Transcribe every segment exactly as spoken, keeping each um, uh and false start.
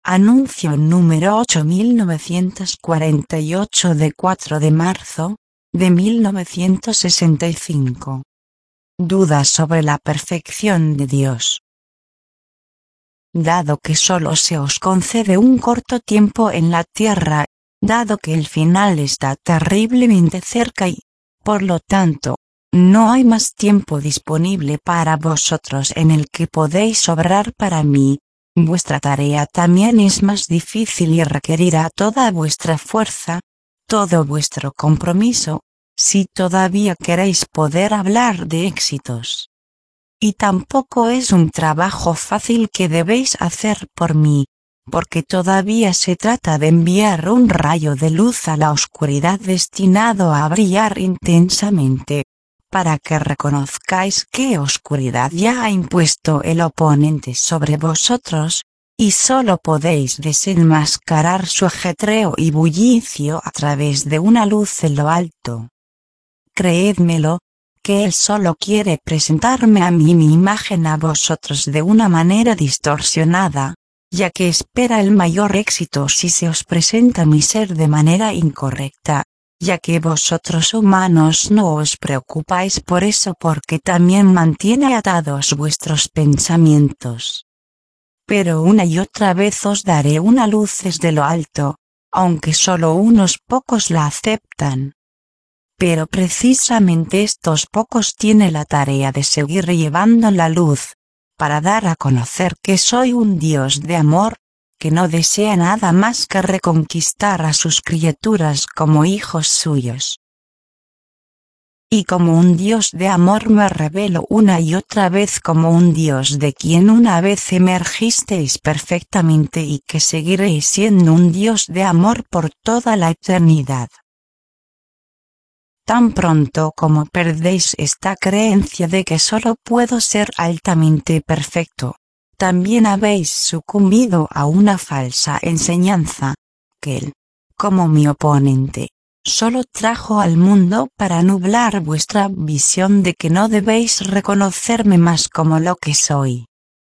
Anuncio número ocho mil novecientos cuarenta y ocho de cuatro de marzo, de mil novecientos sesenta y cinco. Dudas sobre la perfección de Dios. Dado que solo se os concede un corto tiempo en la tierra, dado que el final está terriblemente cerca y, por lo tanto, no hay más tiempo disponible para vosotros en el que podéis obrar para mí, vuestra tarea también es más difícil y requerirá toda vuestra fuerza, todo vuestro compromiso, si todavía queréis poder hablar de éxitos. Y tampoco es un trabajo fácil que debéis hacer por mí, porque todavía se trata de enviar un rayo de luz a la oscuridad destinado a brillar intensamente, para que reconozcáis qué oscuridad ya ha impuesto el oponente sobre vosotros, y solo podéis desenmascarar su ajetreo y bullicio a través de una luz en lo alto. Creédmelo, que él solo quiere presentarme a mí mi imagen a vosotros de una manera distorsionada, ya que espera el mayor éxito si se os presenta mi ser de manera incorrecta, ya que vosotros humanos no os preocupáis por eso porque también mantiene atados vuestros pensamientos. Pero una y otra vez os daré una luz desde lo alto, aunque solo unos pocos la aceptan. Pero precisamente estos pocos tienen la tarea de seguir llevando la luz, para dar a conocer que soy un Dios de amor, que no desea nada más que reconquistar a sus criaturas como hijos suyos. Y como un Dios de amor me revelo una y otra vez como un Dios de quien una vez emergisteis perfectamente y que seguiréis siendo un Dios de amor por toda la eternidad. Tan pronto como perdéis esta creencia de que solo puedo ser altamente perfecto, también habéis sucumbido a una falsa enseñanza, que él, como mi oponente, solo trajo al mundo para nublar vuestra visión de que no debéis reconocerme más como lo que soy.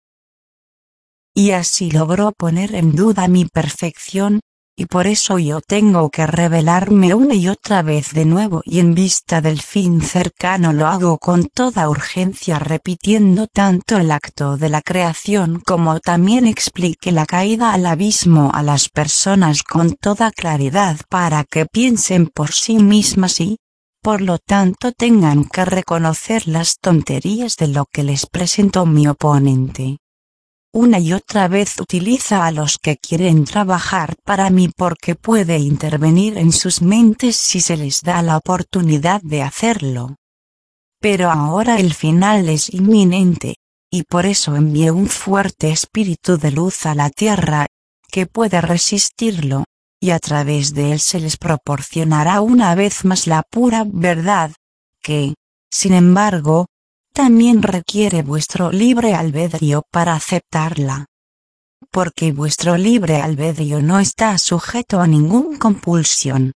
Y así logró poner en duda mi perfección, y por eso yo tengo que revelarme una y otra vez de nuevo y en vista del fin cercano lo hago con toda urgencia repitiendo tanto el acto de la creación como también explique la caída al abismo a las personas con toda claridad para que piensen por sí mismas y, por lo tanto tengan que reconocer las tonterías de lo que les presentó mi oponente. Una y otra vez utiliza a los que quieren trabajar para mí porque puede intervenir en sus mentes si se les da la oportunidad de hacerlo. Pero ahora el final es inminente, y por eso envié un fuerte espíritu de luz a la tierra, que puede resistirlo, y a través de él se les proporcionará una vez más la pura verdad, que, sin embargo, también requiere vuestro libre albedrío para aceptarla. Porque vuestro libre albedrío no está sujeto a ninguna compulsión.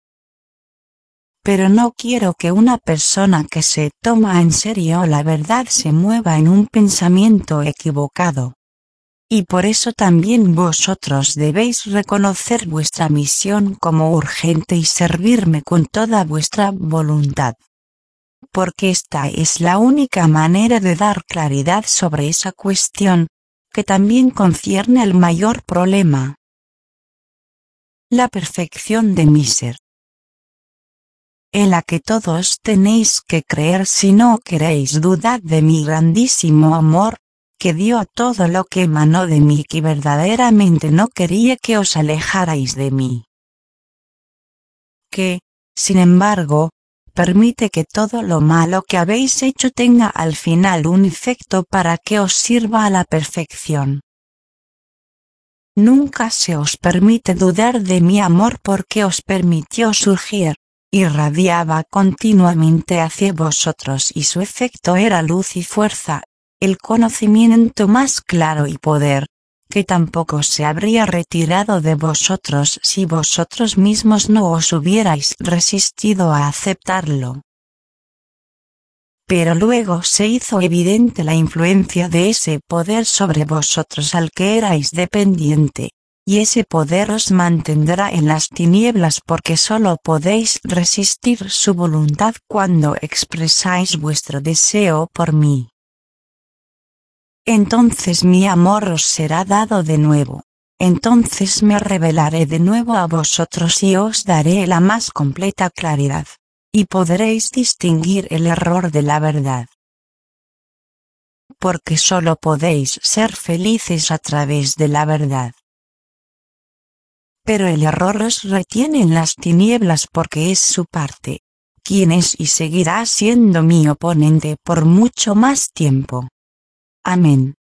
Pero no quiero que una persona que se toma en serio la verdad se mueva en un pensamiento equivocado. Y por eso también vosotros debéis reconocer vuestra misión como urgente y servirme con toda vuestra voluntad. Porque esta es la única manera de dar claridad sobre esa cuestión, que también concierne al mayor problema. La perfección de mi ser. En la que todos tenéis que creer si no queréis dudar de mi grandísimo amor, que dio a todo lo que emanó de mí que verdaderamente no quería que os alejarais de mí. Que, sin embargo, permite que todo lo malo que habéis hecho tenga al final un efecto para que os sirva a la perfección. Nunca se os permite dudar de mi amor porque os permitió surgir, irradiaba continuamente hacia vosotros y su efecto era luz y fuerza, el conocimiento más claro y poder, que tampoco se habría retirado de vosotros si vosotros mismos no os hubierais resistido a aceptarlo. Pero luego se hizo evidente la influencia de ese poder sobre vosotros al que erais dependiente, y ese poder os mantendrá en las tinieblas porque solo podéis resistir su voluntad cuando expresáis vuestro deseo por mí. Entonces mi amor os será dado de nuevo. Entonces me revelaré de nuevo a vosotros y os daré la más completa claridad, y podréis distinguir el error de la verdad. Porque solo podéis ser felices a través de la verdad. Pero el error os retiene en las tinieblas porque es su parte, quien es y seguirá siendo mi oponente por mucho más tiempo. Amén.